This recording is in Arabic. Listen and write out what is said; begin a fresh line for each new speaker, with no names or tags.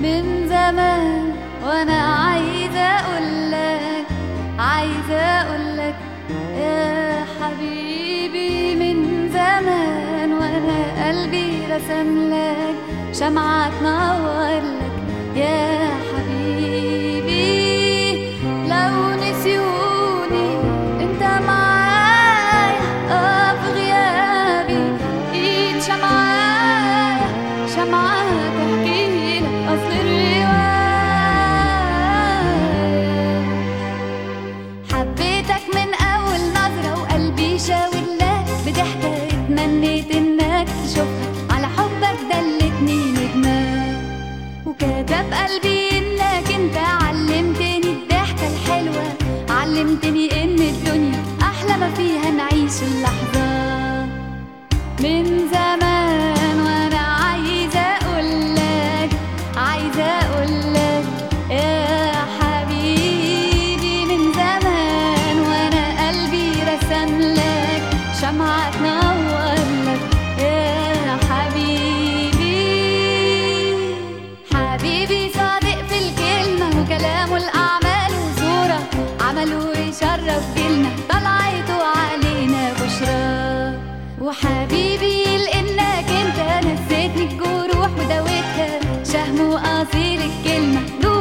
من زمان وانا عايزة اقولك يا حبيبي. من زمان وانا قلبي رسملك شمعة تنورلك يا حبيبي. لو نسيوني انت معايا في غيابي، ايد شمعة تحكيلك اصل الرواية. حبيتك من اول نظرة وقلبي شاورلك بضحكة، اتمنيت انك تشوفها، على حبك دلتني نجمة، وكتب قلبي انك انت علمتني الضحكة الحلوة، علمتني ان الدنيا احلى ما فيها نعيش اللحظة. من زمان وانا عايزة اقولك يا حبيبي. من زمان وانا قلبي رسملك شمعة تنورلك يا حبيبي. حبيبي صادق في الكلمة وكلامه الأعمال وزورة، عمله يشرف جيلنا طلعته علينا بشرى. وحبيبي لإنك انت نسيتني الجروح وداوتها، شهم وقصير الكلمة